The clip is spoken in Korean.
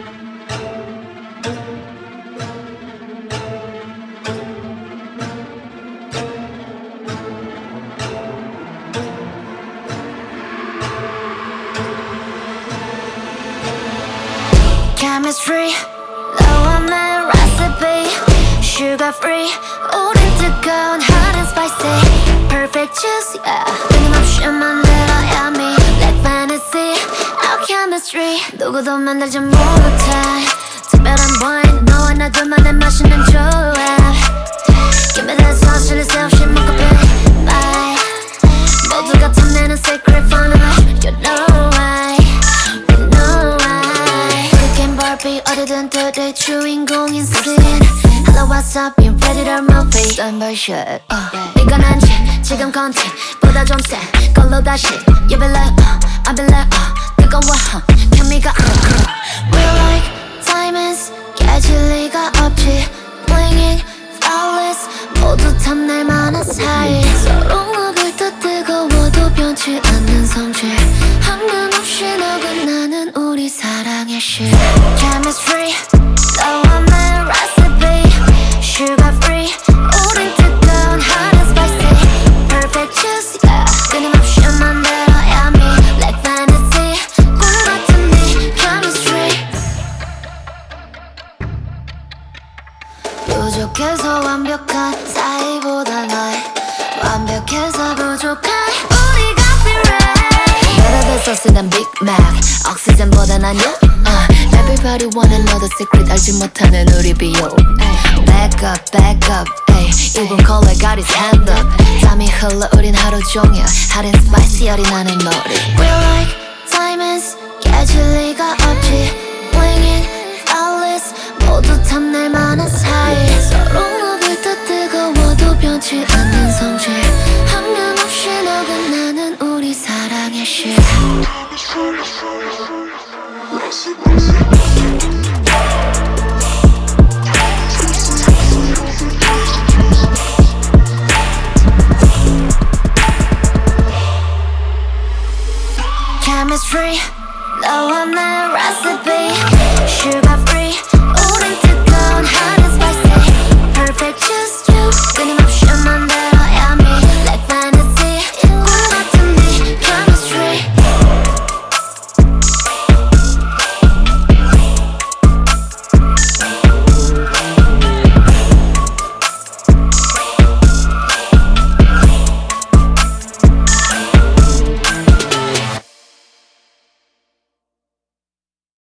Chemistry, 너와의 recipe, sugar free, 우린 뜨거운 hot and spicy, perfect juice, yeah. 끊임없이 만들어야 me, like fantasy, our chemistry, 누구도 만들지 못해. 특별한 point, 너와 나 둘만의 맛있는 조합. Give me that sauce, 실리 새 없이 먹고 bye. 모두가 탐내는 secret formula, you know why. 어디든 today 주인공인 scene. Hello what's up, you ready to move it? Done by shit 이건 아니지 지금 content 보다 좀 세 걸로 다시 You be like I be like 뜨거워 케미가 We're like diamonds 깨질 리가 없지 Blinging, flawless 모두 탐낼 만한 사이 서로 먹을 듯 뜨거워도 변치 않는 성질 한면 없이 어긋나는 우리 사랑의 실 Chemistry, 너와의 recipe, sugar free, 우린 뜨거운 hot and spicy, perfect juice, yeah. 끊임없이 만들어야 me, like fantasy, 꿈 같은 네 chemistry. 부족해서 완벽한 사이보다 날 완벽해서 부족한 우리가 feel right. Better than sauce than Big Mac, oxygen보단 아니야. Everybody wanna know the secret 알지 못하는 우리 비요 Back up, back up, ay. 1분 콜라 got his hand up 땀이 흘러 우린 하루 종일 hot and spicy 열이 나는 머리 We're like diamonds 깨질 리가 없지 Blinging, flawless 모두 탐낼 만한 사이 서로 먹을 듯 뜨거워도 변치 않는 성질 한면 없이 어긋나는 우리 사랑의 실 Chemistry, 너와의 recipe, sugar